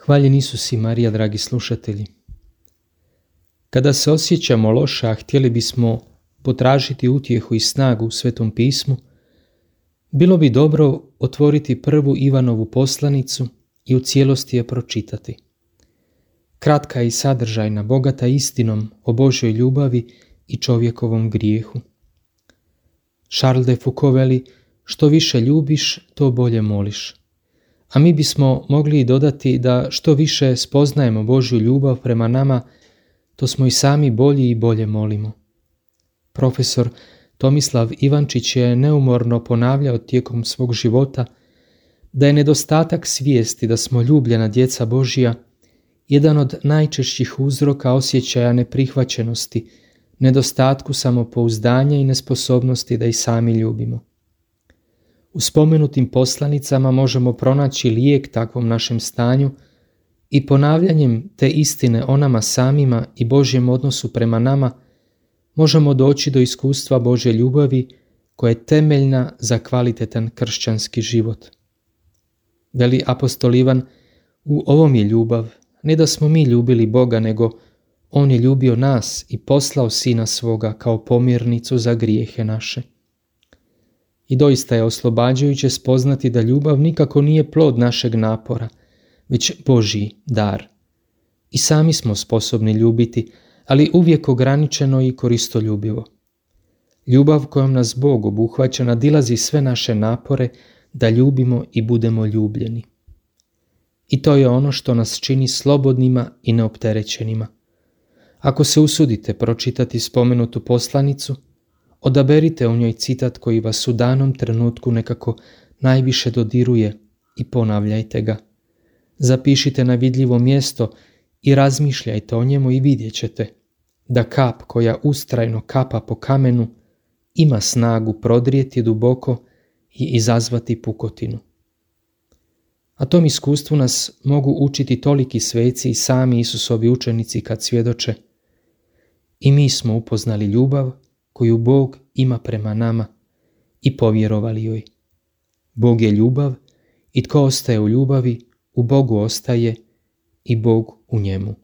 Hvaljen Isus i Marija, dragi slušatelji. Kada se osjećamo loše, a htjeli bismo potražiti utjehu i snagu u Svetom pismu, bilo bi dobro otvoriti prvu Ivanovu poslanicu i u cijelosti je pročitati. Kratka i sadržajna, bogata istinom o Božjoj ljubavi i čovjekovom grijehu. Charles de Foucault veli: što više ljubiš, to bolje moliš. A mi bismo mogli dodati da što više spoznajemo Božju ljubav prema nama, to smo i sami bolji i bolje molimo. Profesor Tomislav Ivančić je neumorno ponavljao tijekom svog života da je nedostatak svijesti da smo ljubljena djeca Božja jedan od najčešćih uzroka osjećaja neprihvaćenosti, nedostatku samopouzdanja i nesposobnosti da i sami ljubimo. U spomenutim poslanicama možemo pronaći lijek takvom našem stanju i ponavljanjem te istine o nama samima i Božjem odnosu prema nama možemo doći do iskustva Božje ljubavi koja je temeljna za kvalitetan kršćanski život. Veli apostol Ivan: u ovom je ljubav, ne da smo mi ljubili Boga, nego On je ljubio nas i poslao Sina svoga kao pomirnicu za grijehe naše. I doista je oslobađajuće spoznati da ljubav nikako nije plod našeg napora, već Božji dar. I sami smo sposobni ljubiti, ali uvijek ograničeno i koristoljubivo. Ljubav kojom nas Bog obuhvaća nadilazi sve naše napore da ljubimo i budemo ljubljeni. I to je ono što nas čini slobodnima i neopterećenima. Ako se usudite pročitati spomenutu poslanicu, odaberite u njoj citat koji vas u danom trenutku nekako najviše dodiruje i ponavljajte ga. Zapišite na vidljivo mjesto i razmišljajte o njemu i vidjet ćete da kap koja ustrajno kapa po kamenu ima snagu prodrijeti duboko i izazvati pukotinu. A tom iskustvu nas mogu učiti toliki sveci i sami Isusovi učenici kad svjedoče: i mi smo upoznali ljubav koju Bog ima prema nama i povjerovali joj. Bog je ljubav i tko ostaje u ljubavi, u Bogu ostaje i Bog u njemu.